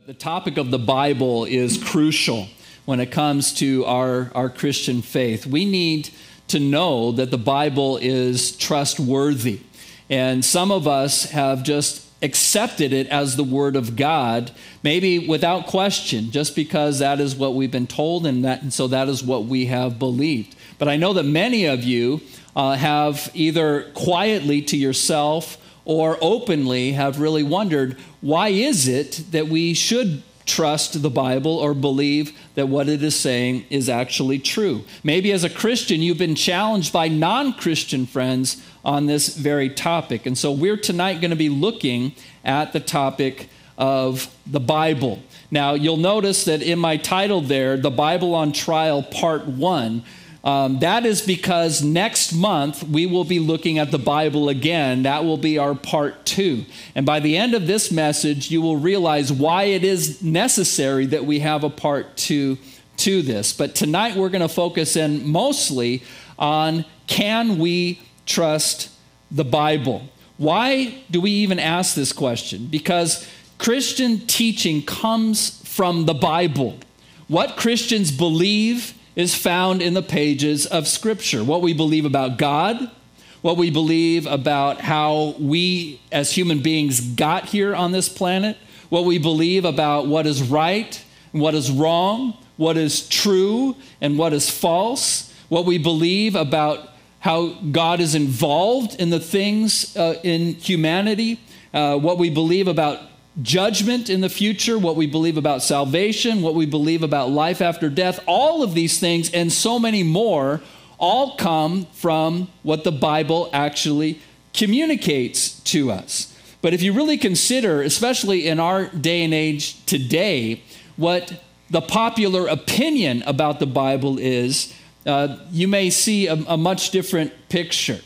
The topic of the Bible is crucial when it comes to our Christian faith. We need to know that the Bible is trustworthy. And some of us have just accepted it as the Word of God, maybe without question, just because that is what we've been told and so that is what we have believed. But I know that many of you have either quietly to yourself or openly have really wondered, why is it that we should trust the Bible or believe that what it is saying is actually true? Maybe as a Christian, you've been challenged by non-Christian friends on this very topic. And so we're tonight going to be looking at the topic of the Bible. Now, you'll notice that in my title there, The Bible on Trial Part 1, that is because next month we will be looking at the Bible again. That will be our part 2. And by the end of this message, you will realize why it is necessary that we have a part 2 to this. But tonight we're going to focus in mostly on, can we trust the Bible? Why do we even ask this question? Because Christian teaching comes from the Bible. What Christians believe is found in the pages of Scripture. What we believe about God, what we believe about how we as human beings got here on this planet, what we believe about what is right and what is wrong, what is true and what is false, what we believe about how God is involved in the things in humanity, what we believe about judgment in the future, what we believe about salvation, what we believe about life after death. All of these things and so many more all come from what the Bible actually communicates to us. But if you really consider, especially in our day and age today, what the popular opinion about the Bible is, you may see a much different picture.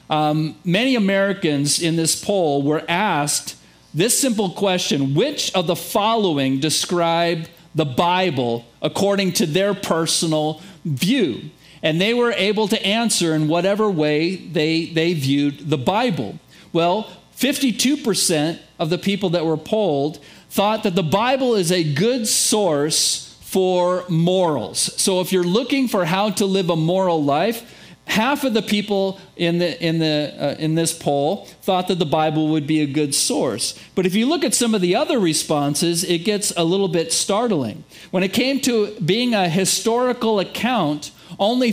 Many Americans in this poll were asked this simple question: which of the following describe the Bible according to their personal view? And they were able to answer in whatever way they viewed the Bible. Well, 52% of the people that were polled thought that the Bible is a good source for morals. So if you're looking for how to live a moral life, half of the people in this poll thought that the Bible would be a good source. But if you look at some of the other responses, it gets a little bit startling. When it came to being a historical account, only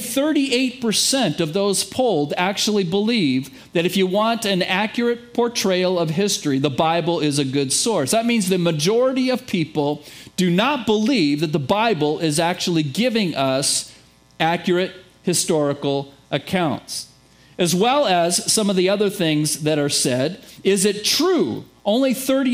38% of those polled actually believe that if you want an accurate portrayal of history, the Bible is a good source. That means the majority of people do not believe that the Bible is actually giving us accurate historical accounts. As well as some of the other things that are said. Is it true? Only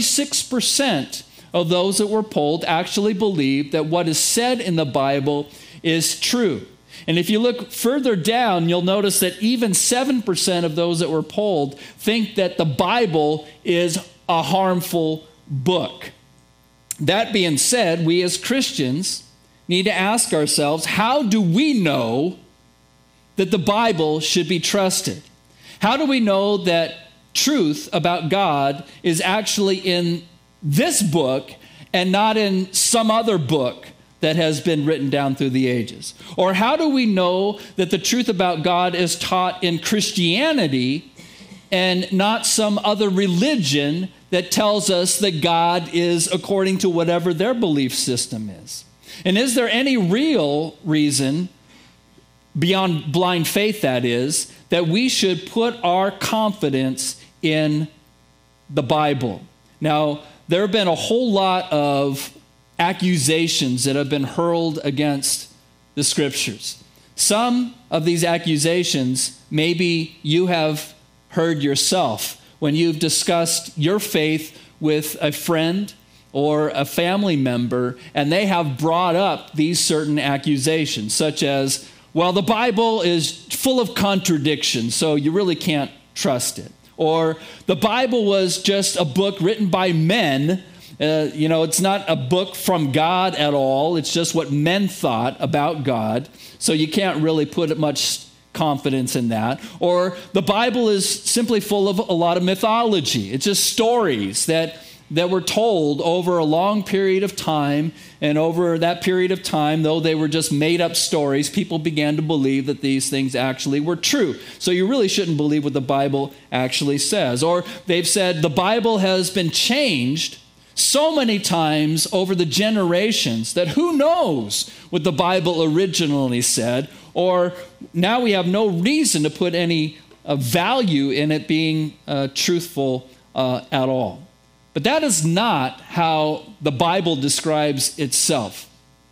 36% of those that were polled actually believe that what is said in the Bible is true. And if you look further down, you'll notice that even 7% of those that were polled think that the Bible is a harmful book. That being said, we as Christians need to ask ourselves, how do we know that the Bible should be trusted? How do we know that truth about God is actually in this book and not in some other book that has been written down through the ages? Or how do we know that the truth about God is taught in Christianity and not some other religion that tells us that God is according to whatever their belief system is? And is there any real reason, beyond blind faith that is, that we should put our confidence in the Bible? Now, there have been a whole lot of accusations that have been hurled against the Scriptures. Some of these accusations maybe you have heard yourself when you've discussed your faith with a friend or a family member, and they have brought up these certain accusations, such as, well, the Bible is full of contradictions, so you really can't trust it. Or the Bible was just a book written by men. It's not a book from God at all. It's just what men thought about God. So you can't really put much confidence in that. Or the Bible is simply full of a lot of mythology. It's just stories that that were told over a long period of time. And over that period of time, though they were just made up stories, people began to believe that these things actually were true. So you really shouldn't believe what the Bible actually says. Or they've said the Bible has been changed so many times over the generations that who knows what the Bible originally said, or now we have no reason to put any value in it being truthful at all. But that is not how the Bible describes itself.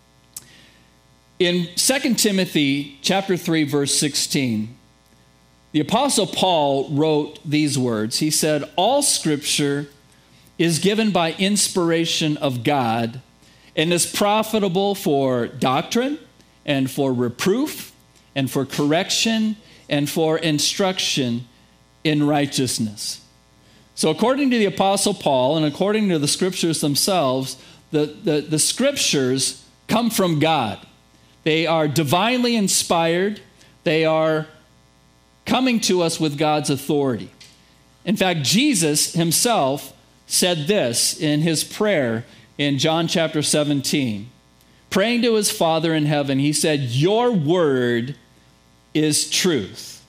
In 2 Timothy chapter 3, verse 16, the Apostle Paul wrote these words. He said, "All Scripture is given by inspiration of God and is profitable for doctrine and for reproof and for correction and for instruction in righteousness." So according to the Apostle Paul and according to the Scriptures themselves, the Scriptures come from God. They are divinely inspired. They are coming to us with God's authority. In fact, Jesus himself said this in his prayer in John chapter 17. Praying to his Father in heaven, he said, "Your word is truth."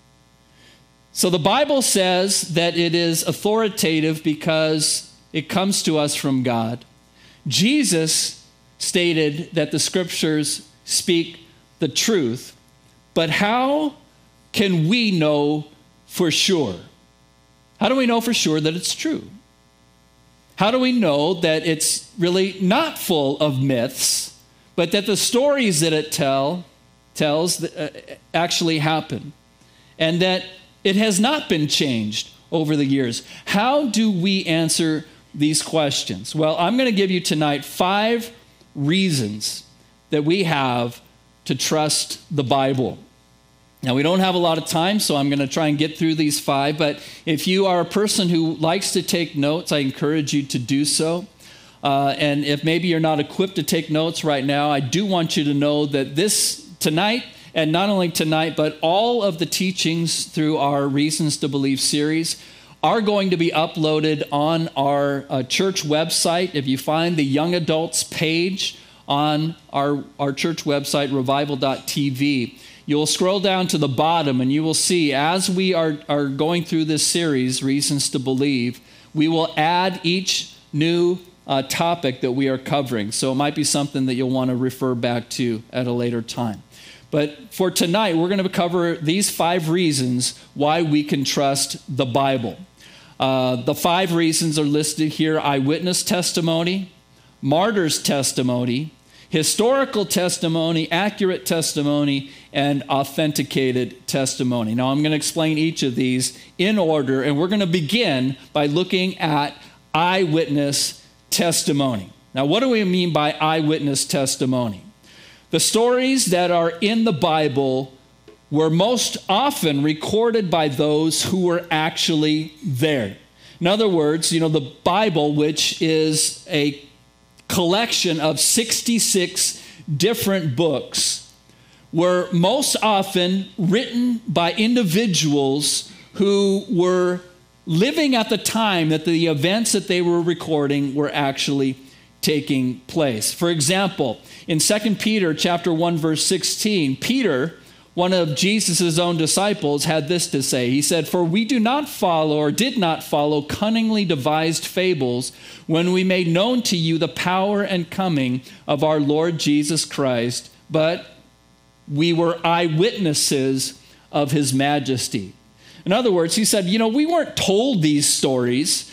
So the Bible says that it is authoritative because it comes to us from God. Jesus stated that the Scriptures speak the truth, but how can we know for sure? How do we know for sure that it's true? How do we know that it's really not full of myths, but that the stories that it tells actually happen, and that it has not been changed over the years? How do we answer these questions? Well, I'm going to give you tonight 5 reasons that we have to trust the Bible. Now, we don't have a lot of time, so I'm going to try and get through these 5. But if you are a person who likes to take notes, I encourage you to do so. And if maybe you're not equipped to take notes right now, I do want you to know that this tonight, and not only tonight, but all of the teachings through our Reasons to Believe series are going to be uploaded on our church website. If you find the young adults page on our church website, revival.tv, you'll scroll down to the bottom and you will see, as we are going through this series, Reasons to Believe, we will add each new topic that we are covering. So it might be something that you'll want to refer back to at a later time. But for tonight, we're going to cover these 5 reasons why we can trust the Bible. The 5 reasons are listed here: eyewitness testimony, martyr's testimony, historical testimony, accurate testimony, and authenticated testimony. Now, I'm going to explain each of these in order, and we're going to begin by looking at eyewitness testimony. Now, what do we mean by eyewitness testimony? The stories that are in the Bible were most often recorded by those who were actually there. In other words, the Bible, which is a collection of 66 different books, were most often written by individuals who were living at the time that the events that they were recording were actually taking place. For example, in 2 Peter chapter 1, verse 16, Peter, one of Jesus' own disciples, had this to say. He said, "For we do not follow, or did not follow, cunningly devised fables when we made known to you the power and coming of our Lord Jesus Christ, but we were eyewitnesses of his majesty." In other words, he said, we weren't told these stories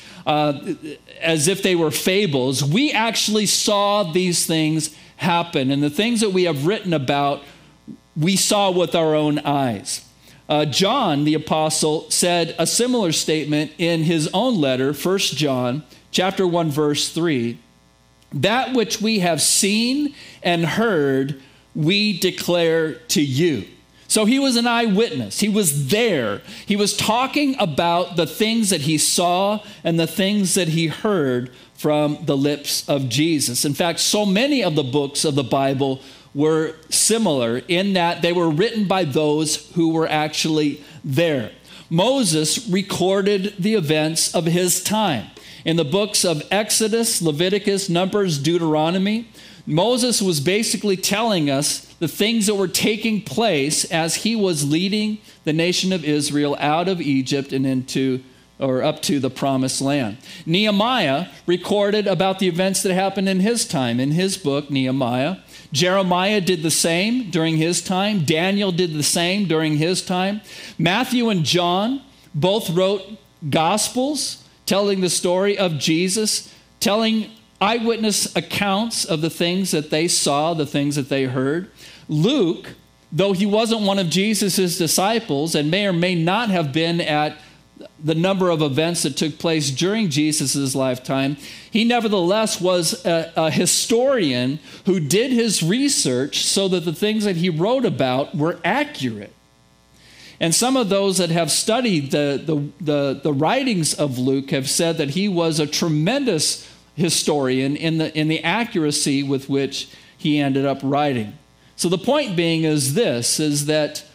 as if they were fables. We actually saw these things happen. And the things that we have written about, we saw with our own eyes. John, the apostle, said a similar statement in his own letter, 1 John chapter 1, verse 3. "That which we have seen and heard, we declare to you." So he was an eyewitness. He was there. He was talking about the things that he saw and the things that he heard from the lips of Jesus. In fact, so many of the books of the Bible were similar in that they were written by those who were actually there. Moses recorded the events of his time. In the books of Exodus, Leviticus, Numbers, Deuteronomy, Moses was basically telling us the things that were taking place as he was leading the nation of Israel out of Egypt and up to the promised land. Nehemiah recorded about the events that happened in his time in his book, Nehemiah. Jeremiah did the same during his time. Daniel did the same during his time. Matthew and John both wrote Gospels telling the story of Jesus, telling eyewitness accounts of the things that they saw, the things that they heard. Luke, though he wasn't one of Jesus' disciples and may or may not have been at the number of events that took place during Jesus' lifetime, he nevertheless was a historian who did his research so that the things that he wrote about were accurate. And some of those that have studied the writings of Luke have said that he was a tremendous historian in the accuracy with which he ended up writing. So the point being is this, is that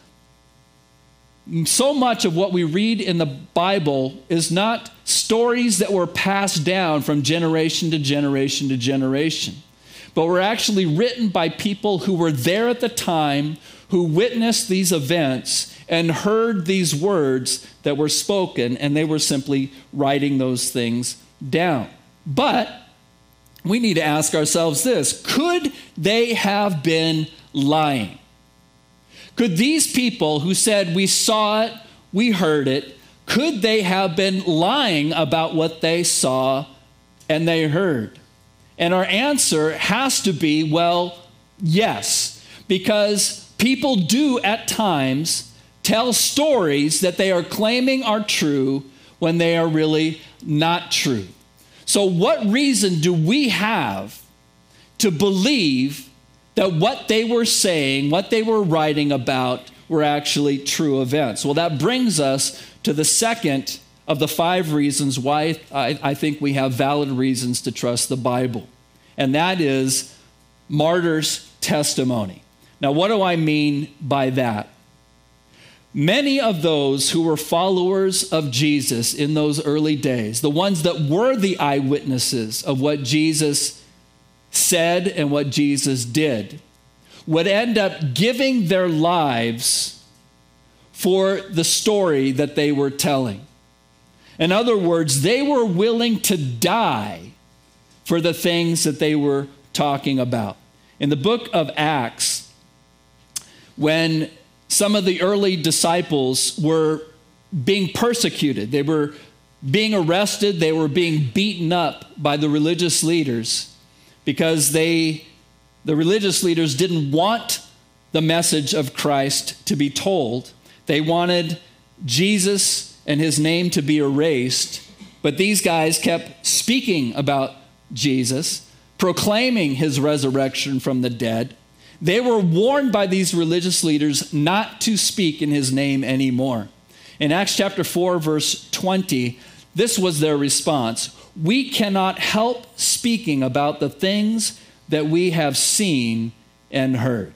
so much of what we read in the Bible is not stories that were passed down from generation to generation to generation, but were actually written by people who were there at the time, who witnessed these events and heard these words that were spoken, and they were simply writing those things down. But we need to ask ourselves this: could they have been lying? Could these people who said, we saw it, we heard it, could they have been lying about what they saw and they heard? And our answer has to be, well, yes, because people do at times tell stories that they are claiming are true when they are really not true. So what reason do we have to believe that what they were saying, what they were writing about, were actually true events? Well, that brings us to the second of the 5 reasons why I think we have valid reasons to trust the Bible. And that is martyrs' testimony. Now, what do I mean by that? Many of those who were followers of Jesus in those early days, the ones that were the eyewitnesses of what Jesus said and what Jesus did, would end up giving their lives for the story that they were telling. In other words, they were willing to die for the things that they were talking about. In the book of Acts, when some of the early disciples were being persecuted, they were being arrested, they were being beaten up by the religious leaders, because the religious leaders didn't want the message of Christ to be told. They wanted Jesus and his name to be erased. But these guys kept speaking about Jesus, proclaiming his resurrection from the dead. They were warned by these religious leaders not to speak in his name anymore. In Acts chapter 4, verse 20, this was their response: we cannot help speaking about the things that we have seen and heard.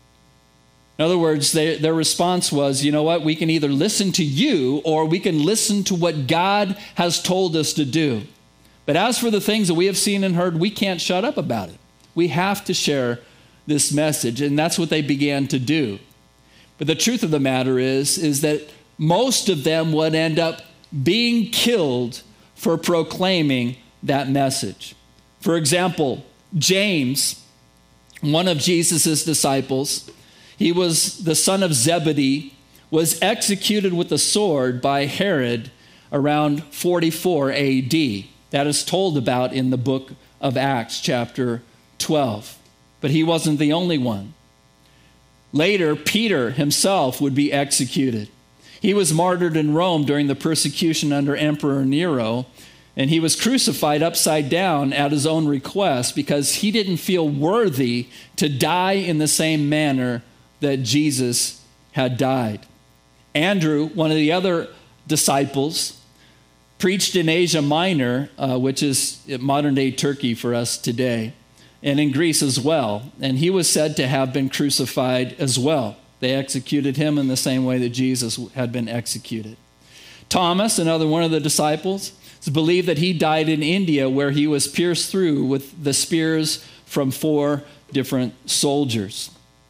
In other words, their response was, you know what, we can either listen to you or we can listen to what God has told us to do. But as for the things that we have seen and heard, we can't shut up about it. We have to share this message, and that's what they began to do. But the truth of the matter is that most of them would end up being killed for proclaiming that message. For example, James, one of Jesus' disciples, he was the son of Zebedee, was executed with a sword by Herod around 44 AD. That is told about in the book of Acts chapter 12. But he wasn't the only one. Later, Peter himself would be executed. He was martyred in Rome during the persecution under Emperor Nero, and he was crucified upside down at his own request because he didn't feel worthy to die in the same manner that Jesus had died. Andrew, one of the other disciples, preached in Asia Minor, which is modern-day Turkey for us today, and in Greece as well. And he was said to have been crucified as well. They executed him in the same way that Jesus had been executed. Thomas, another one of the disciples, It's believed that he died in India, where he was pierced through with the spears from 4 different soldiers.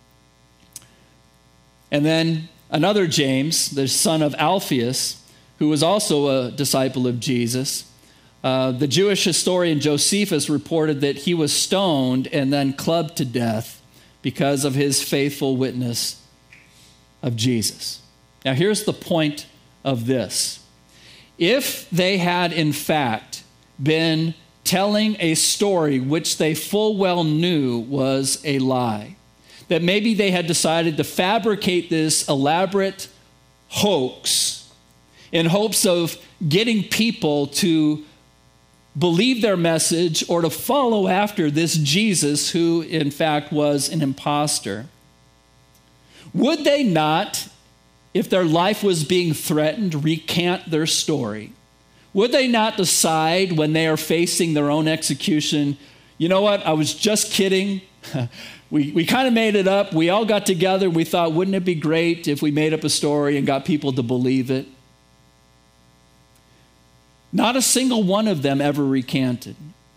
And then another James, the son of Alphaeus, who was also a disciple of Jesus, the Jewish historian Josephus reported that he was stoned and then clubbed to death because of his faithful witness of Jesus. Now, here's the point of this. If they had, in fact, been telling a story which they full well knew was a lie, that maybe they had decided to fabricate this elaborate hoax in hopes of getting people to believe their message or to follow after this Jesus who, in fact, was an imposter, would they not, if their life was being threatened, recant their story? Would they not decide when they are facing their own execution, you know what, I was just kidding. We kind of made it up. We all got together. We thought, wouldn't it be great if we made up a story and got people to believe it? Not a single one of them ever recanted.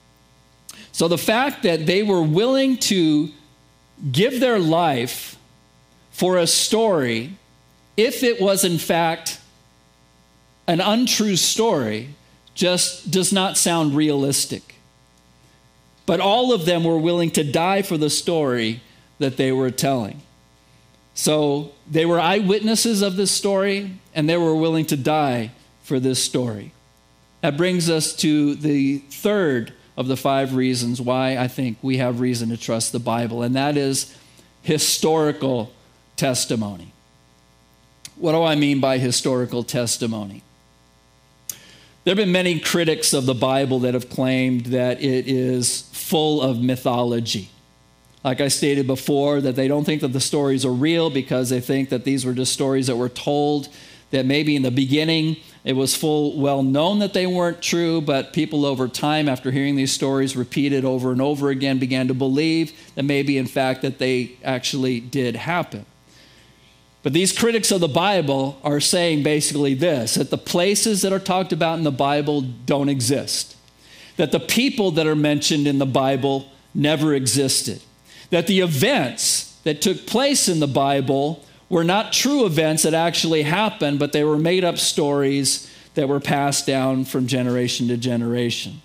So the fact that they were willing to give their life for a story, if it was in fact an untrue story, just does not sound realistic. But all of them were willing to die for the story that they were telling. So they were eyewitnesses of this story, and they were willing to die for this story. That brings us to the third of the 5 reasons why I think we have reason to trust the Bible, and that is historical testimony. What do I mean by historical testimony? There have been many critics of the Bible that have claimed that it is full of mythology. Like I stated before, that they don't think that the stories are real because they think that these were just stories that were told, that maybe in the beginning it was full well known that they weren't true, but people over time, after hearing these stories repeated over and over again, began to believe that maybe in fact that they actually did happen. But these critics of the Bible are saying basically this, that the places that are talked about in the Bible don't exist, that the people that are mentioned in the Bible never existed, that the events that took place in the Bible were not true events that actually happened, but they were made up stories that were passed down from generation to generation.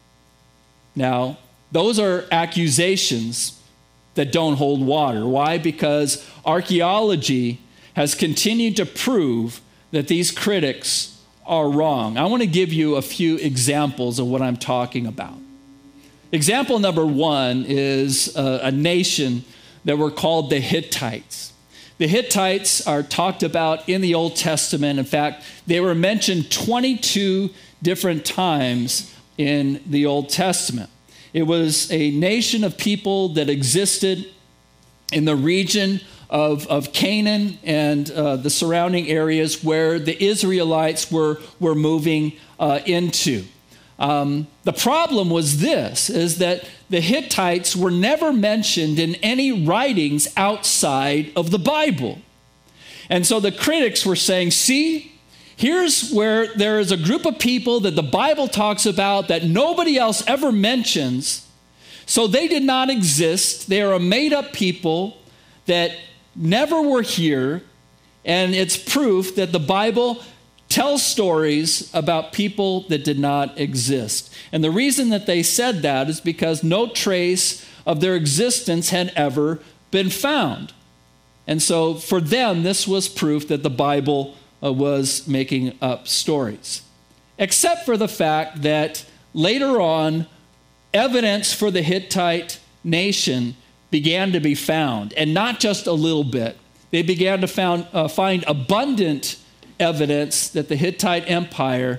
Now, those are accusations that don't hold water. Why? Because archaeology has continued to prove that these critics are wrong. I want to give you a few examples of what I'm talking about. Example number 1 is a nation that were called the Hittites. The Hittites are talked about in the Old Testament. In fact, they were mentioned 22 different times in the Old Testament. It was a nation of people that existed in the region of Canaan and the surrounding areas where the Israelites were moving into. The problem was this, is that the Hittites were never mentioned in any writings outside of the Bible. And so the critics were saying, see, here's where there is a group of people that the Bible talks about that nobody else ever mentions. So they did not exist. They are a made-up people that never were here, and it's proof that the Bible tells stories about people that did not exist. And the reason that they said that is because no trace of their existence had ever been found. And so for them, this was proof that the Bible was making up stories. Except for the fact that later on, evidence for the Hittite nation began to be found, and not just a little bit. They began to find abundant evidence that the Hittite Empire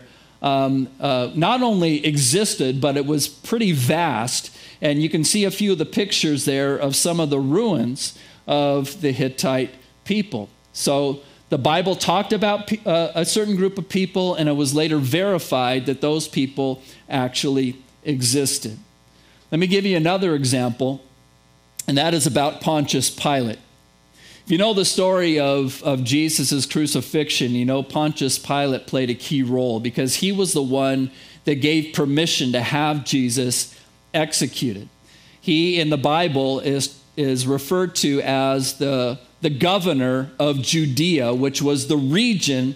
not only existed, but it was pretty vast. And you can see a few of the pictures there of some of the ruins of the Hittite people. So the Bible talked about a certain group of people, and it was later verified that those people actually existed. Let me give you another example, and that is about Pontius Pilate. If you know the story of Jesus' crucifixion, you know Pontius Pilate played a key role because he was the one that gave permission to have Jesus executed. He, in the Bible, is referred to as the governor of Judea, which was the region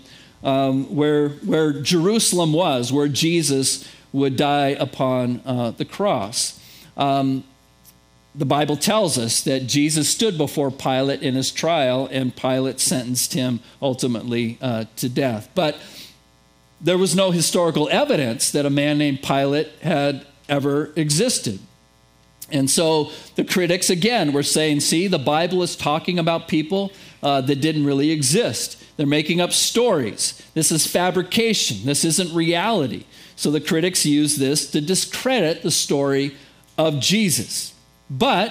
where Jerusalem was, where Jesus would die upon the cross. The Bible tells us that Jesus stood before Pilate in his trial, and Pilate sentenced him ultimately to death. But there was no historical evidence that a man named Pilate had ever existed. And so the critics, again, were saying, see, the Bible is talking about people that didn't really exist. They're making up stories. This is fabrication. This isn't reality. So the critics use this to discredit the story of Jesus. But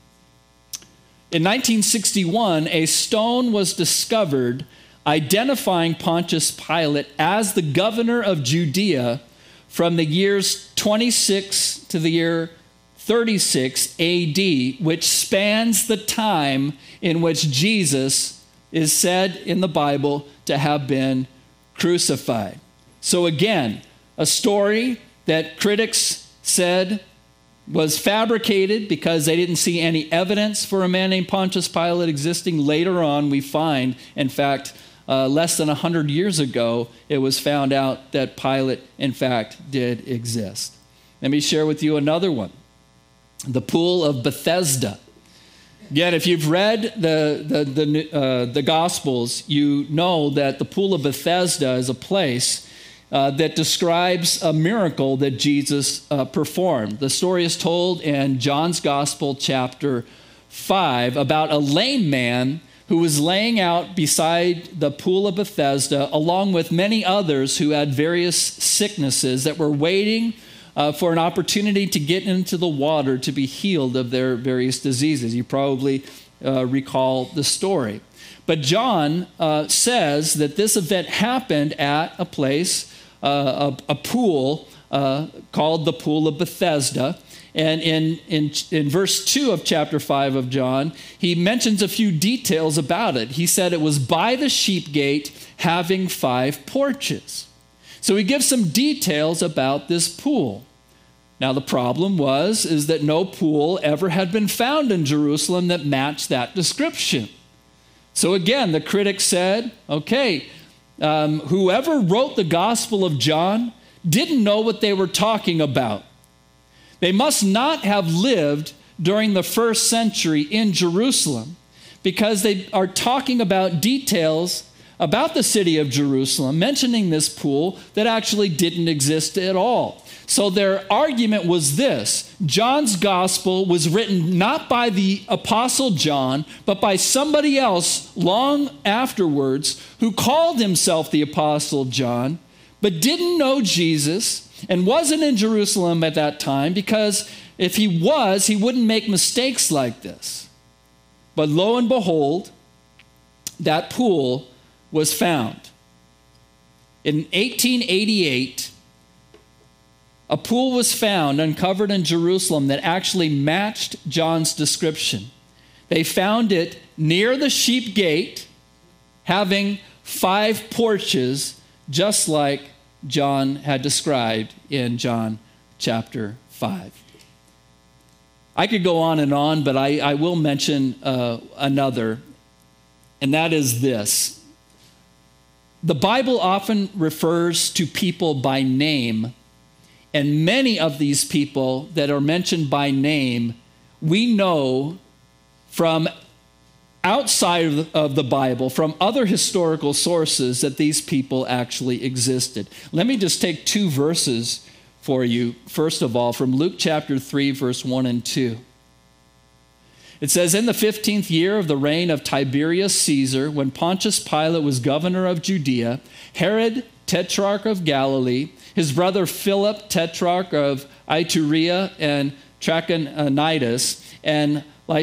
in 1961, a stone was discovered identifying Pontius Pilate as the governor of Judea from the years 26 to the year 36 AD, which spans the time in which Jesus is said in the Bible to have been crucified. So again, a story that critics said was fabricated because they didn't see any evidence for a man named Pontius Pilate existing. Later on, we find, in fact, less than 100 years ago, it was found out that Pilate, in fact, did exist. Let me share with you another one. The Pool of Bethesda. Again, if you've read the Gospels, you know that the Pool of Bethesda is a place that describes a miracle that Jesus performed. The story is told in John's Gospel, chapter 5, about a lame man who was laying out beside the Pool of Bethesda, along with many others who had various sicknesses that were waiting for an opportunity to get into the water to be healed of their various diseases. You probably recall the story. But John says that this event happened at a place, a pool called the Pool of Bethesda. And in verse 2 of chapter 5 of John, he mentions a few details about it. He said it was by the sheep gate, having 5 porches. So he gives some details about this pool. Now the problem is that no pool ever had been found in Jerusalem that matched that description. So again, the critics said, okay, whoever wrote the Gospel of John didn't know what they were talking about. They must not have lived during the first century in Jerusalem, because they are talking about details about the city of Jerusalem, mentioning this pool that actually didn't exist at all. So their argument was this: John's gospel was written not by the Apostle John, but by somebody else long afterwards who called himself the Apostle John, but didn't know Jesus and wasn't in Jerusalem at that time, because if he was, he wouldn't make mistakes like this. But lo and behold, that pool was found. In 1888, a pool was found, uncovered in Jerusalem, that actually matched John's description. They found it near the sheep gate, having 5 porches, just like John had described in John chapter 5. I could go on, but I will mention another, and that is this. The Bible often refers to people by name, and many of these people that are mentioned by name, we know from outside of the Bible, from other historical sources, that these people actually existed. Let me just take 2 verses for you. First of all, from Luke chapter 3, verse 1 and 2. It says, in the 15th year of the reign of Tiberius Caesar, when Pontius Pilate was governor of Judea, Herod, tetrarch of Galilee, his brother Philip, tetrarch of Iturea and Trachonitis, and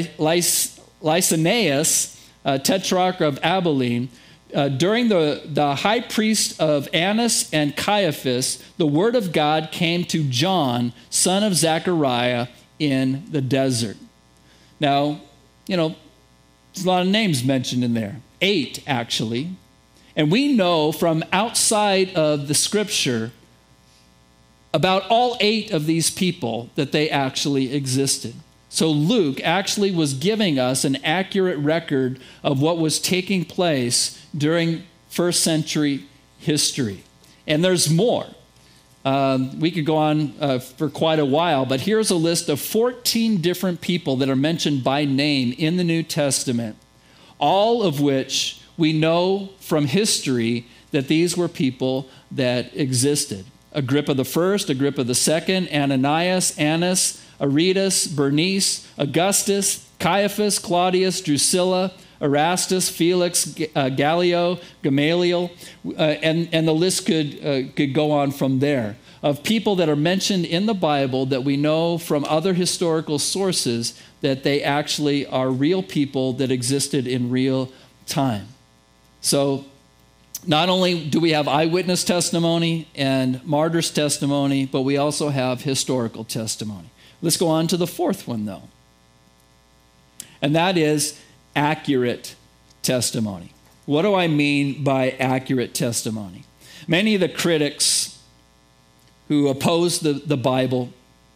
Lysanias, tetrarch of Abilene, during the high priest of Annas and Caiaphas, the word of God came to John, son of Zechariah, in the desert. Now, there's a lot of names mentioned in there. 8, actually. And we know from outside of the scripture about all 8 of these people that they actually existed. So Luke actually was giving us an accurate record of what was taking place during first century history. And there's more. We could go on for quite a while, but here's a list of 14 different people that are mentioned by name in the New Testament, all of which we know from history that these were people that existed. Agrippa the first, Agrippa the second, Ananias, Annas, Aretas, Bernice, Augustus, Caiaphas, Claudius, Drusilla, Erastus, Felix, Gallio, Gamaliel, and the list could go on from there, of people that are mentioned in the Bible that we know from other historical sources that they actually are real people that existed in real time. So not only do we have eyewitness testimony and martyr's testimony, but we also have historical testimony. Let's go on to the fourth one, though. And that is accurate testimony. What do I mean by accurate testimony? Many of the critics who oppose the Bible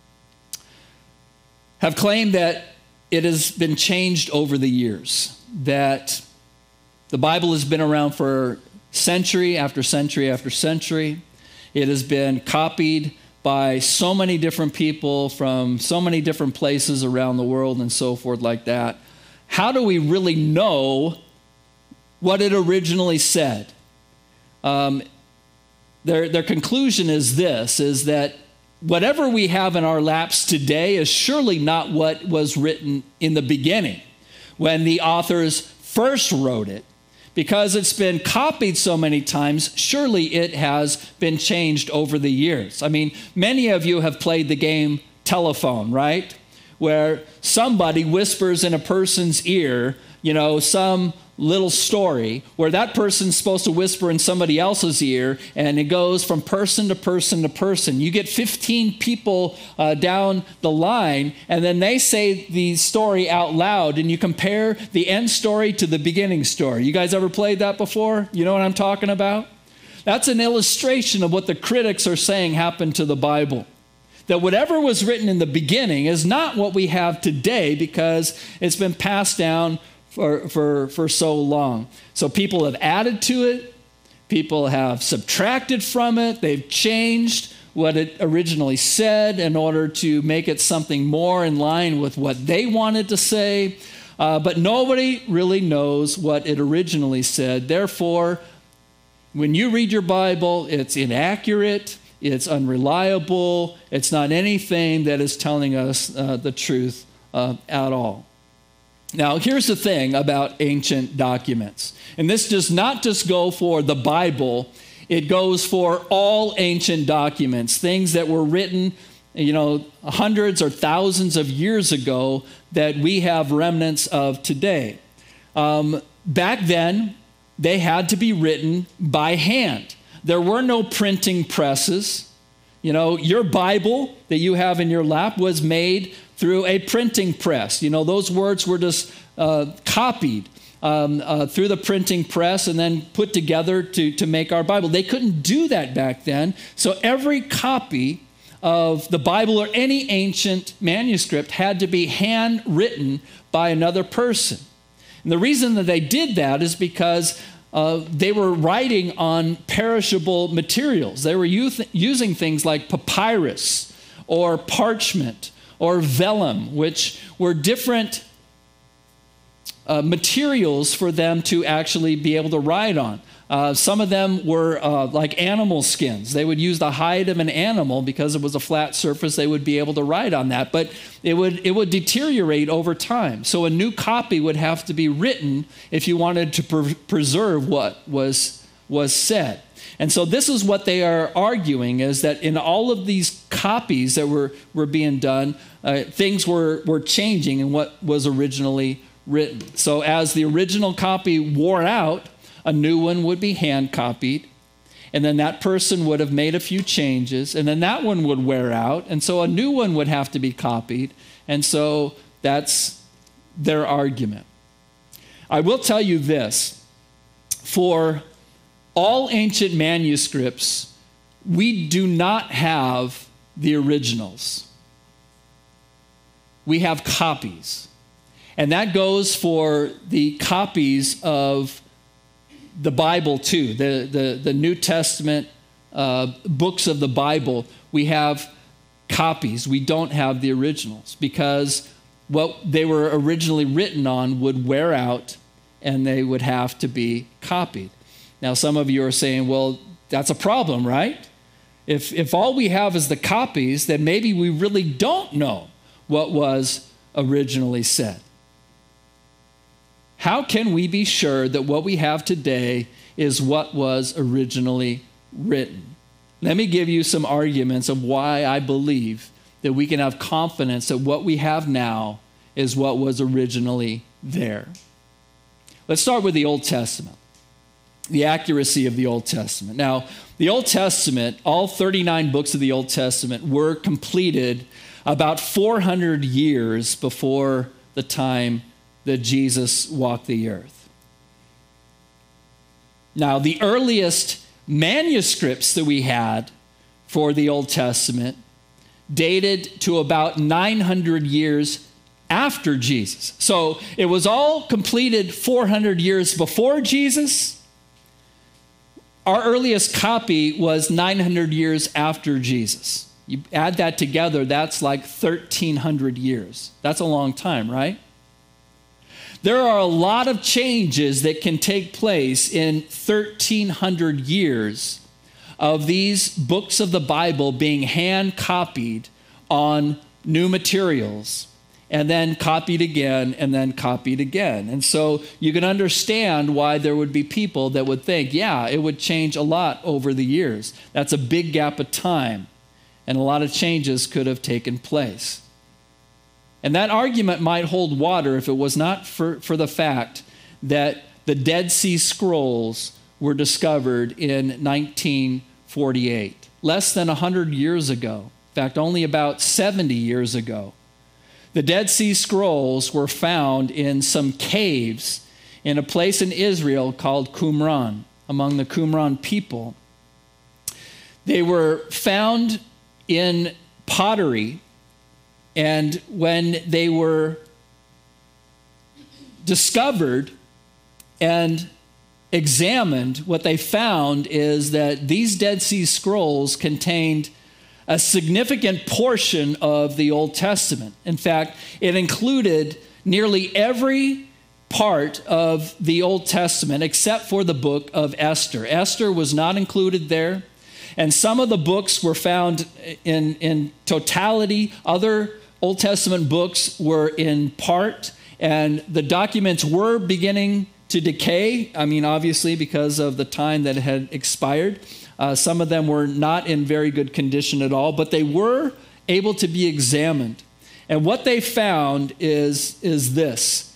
have claimed that it has been changed over the years, that the Bible has been around for century after century after century. It has been copied by so many different people from so many different places around the world and so forth like that. How do we really know what it originally said? Their conclusion is this, is that whatever we have in our laps today is surely not what was written in the beginning when the authors first wrote it. Because it's been copied so many times, surely it has been changed over the years. I mean, many of you have played the game telephone, right? Where somebody whispers in a person's ear, some little story where that person's supposed to whisper in somebody else's ear, and it goes from person to person to person. You get 15 people down the line, and then they say the story out loud, and you compare the end story to the beginning story. You guys ever played that before? You know what I'm talking about? That's an illustration of what the critics are saying happened to the Bible. That whatever was written in the beginning is not what we have today because it's been passed down for so long. So people have added to it. People have subtracted from it. They've changed what it originally said in order to make it something more in line with what they wanted to say. But nobody really knows what it originally said. Therefore, when you read your Bible, it's inaccurate. It's unreliable. It's not anything that is telling us the truth at all. Now, here's the thing about ancient documents. And this does not just go for the Bible. It goes for all ancient documents, things that were written, hundreds or thousands of years ago that we have remnants of today. Back then, they had to be written by hand. There were no printing presses. Your Bible that you have in your lap was made through a printing press. Those words were just copied through the printing press and then put together to make our Bible. They couldn't do that back then. So every copy of the Bible or any ancient manuscript had to be handwritten by another person. And the reason that they did that is because they were writing on perishable materials. They were using things like papyrus or parchment or vellum, which were different materials for them to actually be able to write on. Some of them were like animal skins. They would use the hide of an animal because it was a flat surface. They would be able to write on that, but it would deteriorate over time. So a new copy would have to be written if you wanted to preserve what was said. And so this is what they are arguing, is that in all of these copies that were being done, things were changing in what was originally written. So as the original copy wore out, a new one would be hand copied, and then that person would have made a few changes, and then that one would wear out, and so a new one would have to be copied. And so that's their argument. I will tell you this. For all ancient manuscripts, we do not have the originals. We have copies. And that goes for the copies of the Bible too, the New Testament books of the Bible. We have copies. We don't have the originals because what they were originally written on would wear out and they would have to be copied. Now, some of you are saying, well, that's a problem, right? If all we have is the copies, then maybe we really don't know what was originally said. How can we be sure that what we have today is what was originally written? Let me give you some arguments of why I believe that we can have confidence that what we have now is what was originally there. Let's start with the Old Testament, the accuracy of the Old Testament. Now, the Old Testament, all 39 books of the Old Testament were completed about 400 years before the time that Jesus walked the earth. Now, the earliest manuscripts that we had for the Old Testament dated to about 900 years after Jesus. So it was all completed 400 years before Jesus. Our earliest copy was 900 years after Jesus. You add that together, that's like 1,300 years. That's a long time, right? There are a lot of changes that can take place in 1,300 years of these books of the Bible being hand copied on new materials and then copied again and then copied again. And so you can understand why there would be people that would think, yeah, it would change a lot over the years. That's a big gap of time, and a lot of changes could have taken place. And that argument might hold water if it was not for the fact that the Dead Sea Scrolls were discovered in 1948, less than 100 years ago. In fact, only about 70 years ago. The Dead Sea Scrolls were found in some caves in a place in Israel called Qumran, among the Qumran people. They were found in pottery, and when they were discovered and examined, what they found is that these Dead Sea Scrolls contained a significant portion of the Old Testament. In fact, it included nearly every part of the Old Testament except for the book of Esther. Esther was not included there, and some of the books were found in totality. Other Old Testament books were in part, and the documents were beginning to decay. I mean, obviously, because of the time that had expired. Some of them were not in very good condition at all, but they were able to be examined. And what they found is this.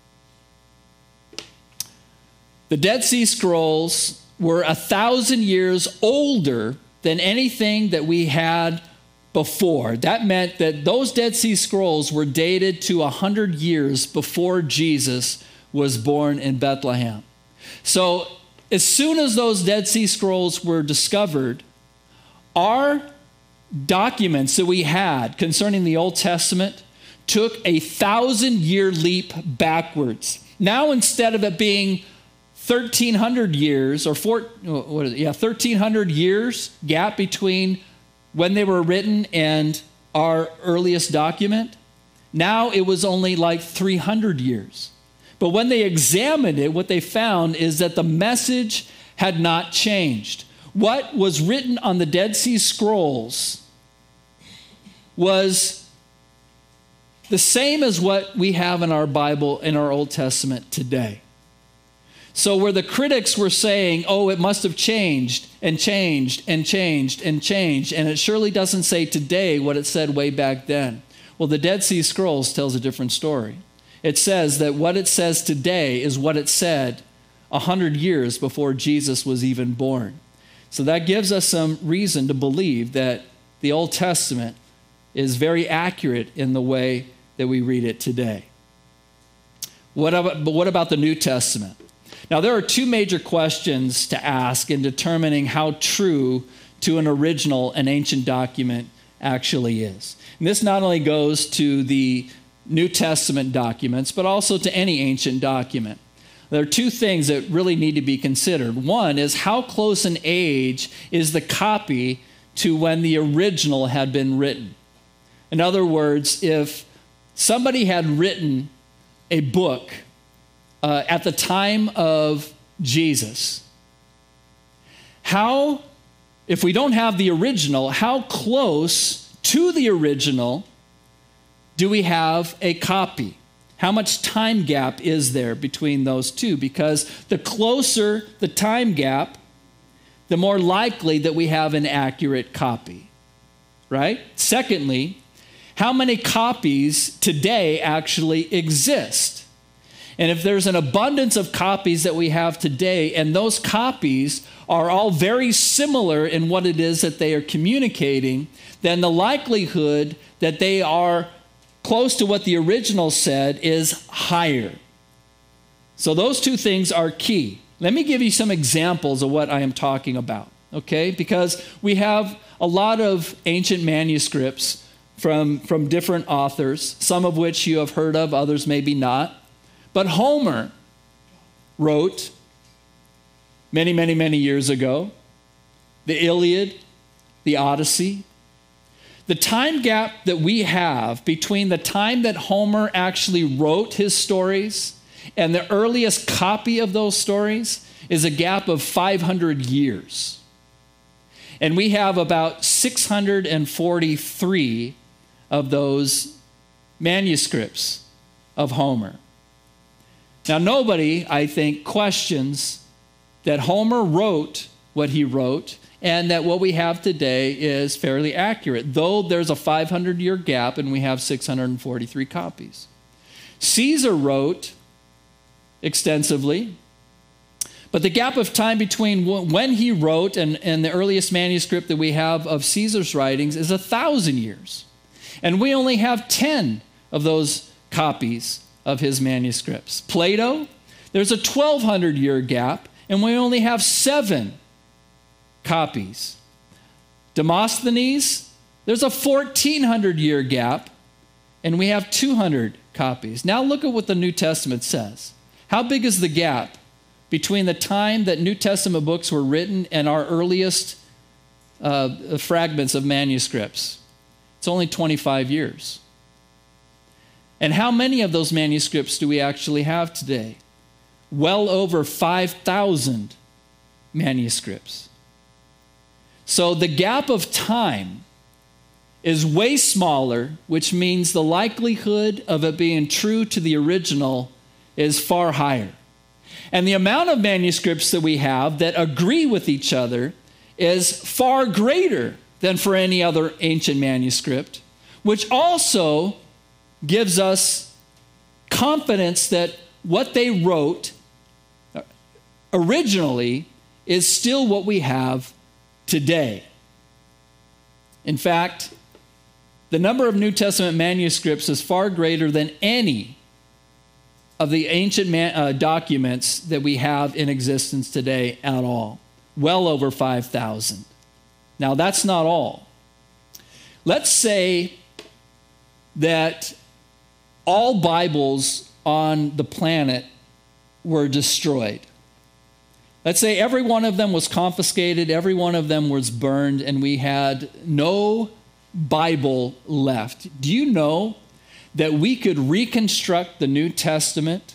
The Dead Sea Scrolls were 1,000 years older than anything that we had before. That meant that those Dead Sea Scrolls were dated to 100 years before Jesus was born in Bethlehem. So as soon as those Dead Sea Scrolls were discovered, our documents that we had concerning the Old Testament took a 1,000-year leap backwards. Now, instead of it being 1,300 years or 1,300 years gap between when they were written and our earliest document, now it was only like 300 years. But when they examined it, what they found is that the message had not changed. What was written on the Dead Sea Scrolls was the same as what we have in our Bible, in our Old Testament today. So where the critics were saying, oh, it must have changed and changed and changed and changed, and it surely doesn't say today what it said way back then. Well, the Dead Sea Scrolls tells a different story. It says that what it says today is what it said 100 years before Jesus was even born. So that gives us some reason to believe that the Old Testament is very accurate in the way that we read it today. What about the New Testament? Now, there are two major questions to ask in determining how true to an original, an ancient document actually is. And this not only goes to the New Testament documents, but also to any ancient document. There are two things that really need to be considered. One is how close in age is the copy to when the original had been written. In other words, if somebody had written a book at the time of Jesus, if we don't have the original, how close to the original do we have a copy? How much time gap is there between those two? Because the closer the time gap, the more likely that we have an accurate copy, right? Secondly, how many copies today actually exist? And if there's an abundance of copies that we have today, and those copies are all very similar in what it is that they are communicating, then the likelihood that they are close to what the original said is higher. So those two things are key. Let me give you some examples of what I am talking about, okay? Because we have a lot of ancient manuscripts from different authors, some of which you have heard of, others maybe not. But Homer wrote many, many, many years ago the Iliad, the Odyssey. The time gap that we have between the time that Homer actually wrote his stories and the earliest copy of those stories is a gap of 500 years. And we have about 643 of those manuscripts of Homer. Now, nobody, I think, questions that Homer wrote what he wrote and that what we have today is fairly accurate, though there's a 500-year gap and we have 643 copies. Caesar wrote extensively, but the gap of time between when he wrote and the earliest manuscript that we have of Caesar's writings is 1,000 years. And we only have 10 of those copies of his manuscripts. Plato, there's a 1,200-year gap, and we only have 7 copies. Demosthenes, there's a 1,400-year gap, and we have 200 copies. Now look at what the New Testament says. How big is the gap between the time that New Testament books were written and our earliest fragments of manuscripts? It's only 25 years. And how many of those manuscripts do we actually have today? Well over 5,000 manuscripts. So the gap of time is way smaller, which means the likelihood of it being true to the original is far higher. And the amount of manuscripts that we have that agree with each other is far greater than for any other ancient manuscript, which also gives us confidence that what they wrote originally is still what we have today. In fact, the number of New Testament manuscripts is far greater than any of the ancient documents that we have in existence today at all. Well over 5,000. Now, that's not all. Let's say that all Bibles on the planet were destroyed. Let's say every one of them was confiscated, every one of them was burned, and we had no Bible left. Do you know that we could reconstruct the New Testament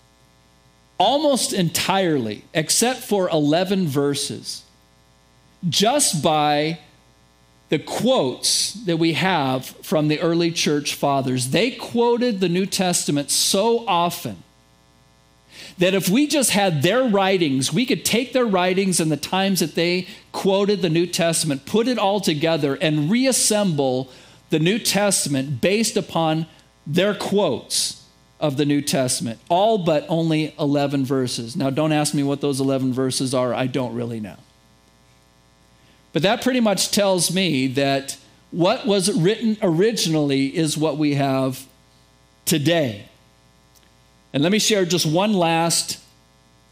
almost entirely, except for 11 verses, just by the quotes that we have from the early church fathers? They quoted the New Testament so often that if we just had their writings, we could take their writings and the times that they quoted the New Testament, put it all together, and reassemble the New Testament based upon their quotes of the New Testament, all but only 11 verses. Now, don't ask me what those 11 verses are. I don't really know. But that pretty much tells me that what was written originally is what we have today. And let me share just one last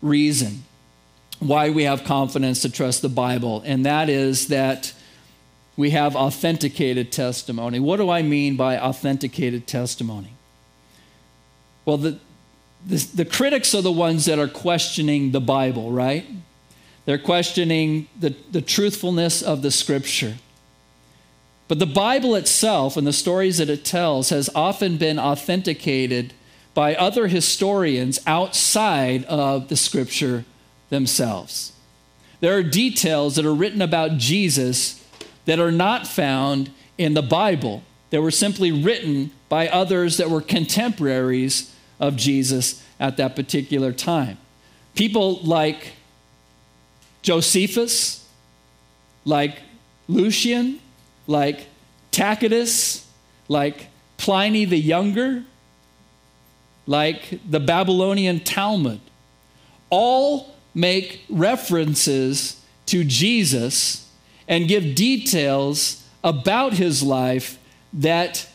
reason why we have confidence to trust the Bible, and that is that we have authenticated testimony. What do I mean by authenticated testimony? Well, the critics are the ones that are questioning the Bible, right? They're questioning the truthfulness of the Scripture. But the Bible itself and the stories that it tells has often been authenticated by other historians outside of the Scripture themselves. There are details that are written about Jesus that are not found in the Bible. They were simply written by others that were contemporaries of Jesus at that particular time. People like Josephus, like Lucian, like Tacitus, like Pliny the Younger, like the Babylonian Talmud, all make references to Jesus and give details about his life that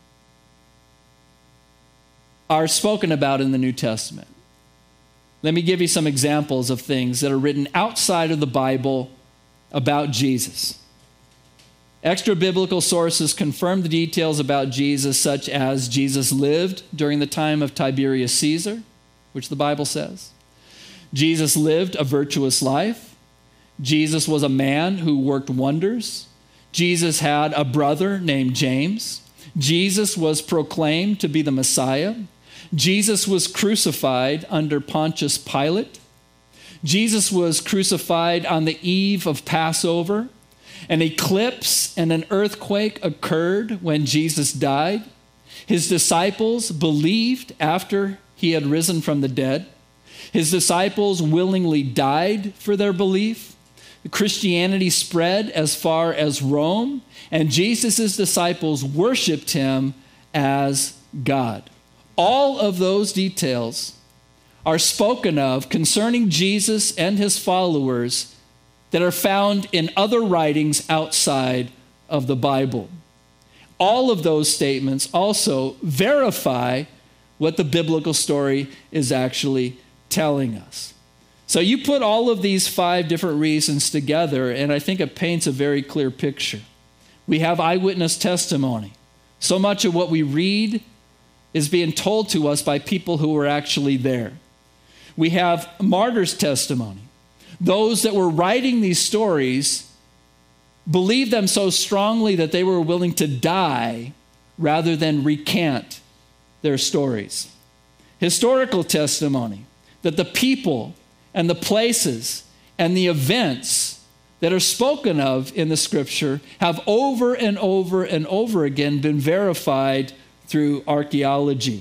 are spoken about in the New Testament. Let me give you some examples of things that are written outside of the Bible about Jesus. Extra-biblical sources confirm the details about Jesus, such as Jesus lived during the time of Tiberius Caesar, which the Bible says. Jesus lived a virtuous life. Jesus was a man who worked wonders. Jesus had a brother named James. Jesus was proclaimed to be the Messiah. Jesus was crucified under Pontius Pilate. Jesus was crucified on the eve of Passover. An eclipse and an earthquake occurred when Jesus died. His disciples believed after he had risen from the dead. His disciples willingly died for their belief. Christianity spread as far as Rome, and Jesus' disciples worshiped him as God. All of those details are spoken of concerning Jesus and his followers that are found in other writings outside of the Bible. All of those statements also verify what the biblical story is actually telling us. So you put all of these 5 different reasons together, and I think it paints a very clear picture. We have eyewitness testimony. So much of what we read is being told to us by people who were actually there. We have martyrs' testimony. Those that were writing these stories believed them so strongly that they were willing to die rather than recant their stories. Historical testimony, that the people and the places and the events that are spoken of in the Scripture have over and over and over again been verified through archaeology.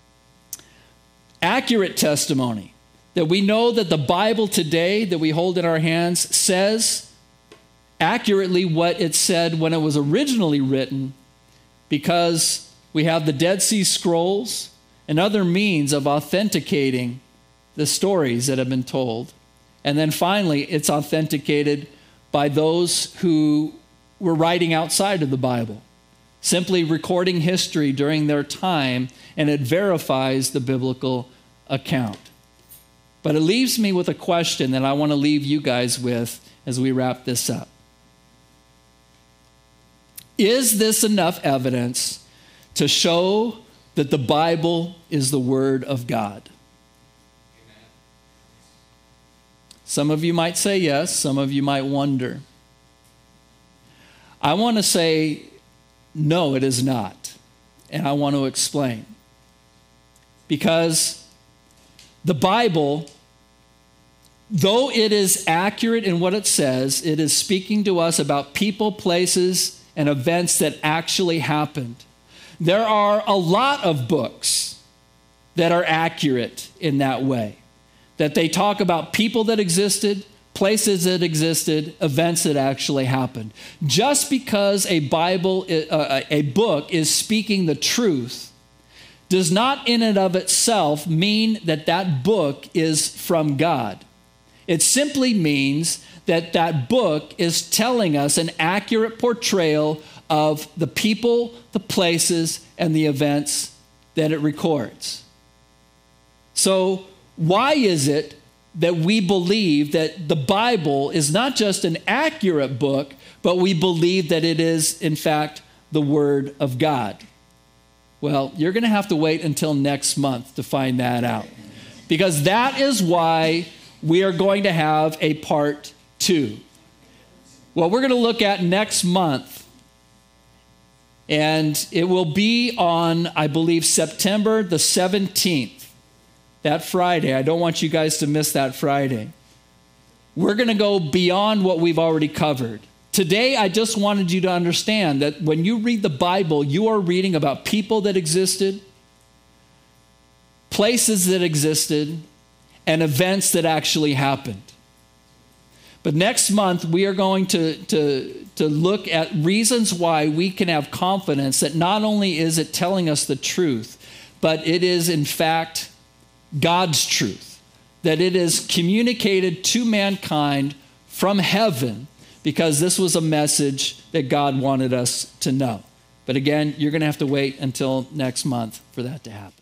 Accurate testimony, that we know that the Bible today that we hold in our hands says accurately what it said when it was originally written, because we have the Dead Sea Scrolls and other means of authenticating the stories that have been told. And then finally, it's authenticated by those who were writing outside of the Bible, simply recording history during their time, and it verifies the biblical account. But it leaves me with a question that I want to leave you guys with as we wrap this up. Is this enough evidence to show that the Bible is the Word of God? Some of you might say yes, some of you might wonder. I want to say, no, it is not. And I want to explain. Because the Bible, though it is accurate in what it says, it is speaking to us about people, places, and events that actually happened. There are a lot of books that are accurate in that way, that they talk about people that existed, places that existed, events that actually happened. Just because a book is speaking the truth does not in and of itself mean that that book is from God. It simply means that that book is telling us an accurate portrayal of the people, the places, and the events that it records. So why is it that we believe that the Bible is not just an accurate book, but we believe that it is, in fact, the Word of God? Well, you're going to have to wait until next month to find that out, because that is why we are going to have a part 2. What we're going to look at next month, and it will be on, I believe, September the 17th, that Friday. I don't want you guys to miss that Friday. We're going to go beyond what we've already covered. Today, I just wanted you to understand that when you read the Bible, you are reading about people that existed, places that existed, and events that actually happened. But next month, we are going to look at reasons why we can have confidence that not only is it telling us the truth, but it is, in fact, God's truth, that it is communicated to mankind from heaven, because this was a message that God wanted us to know. But again, you're going to have to wait until next month for that to happen.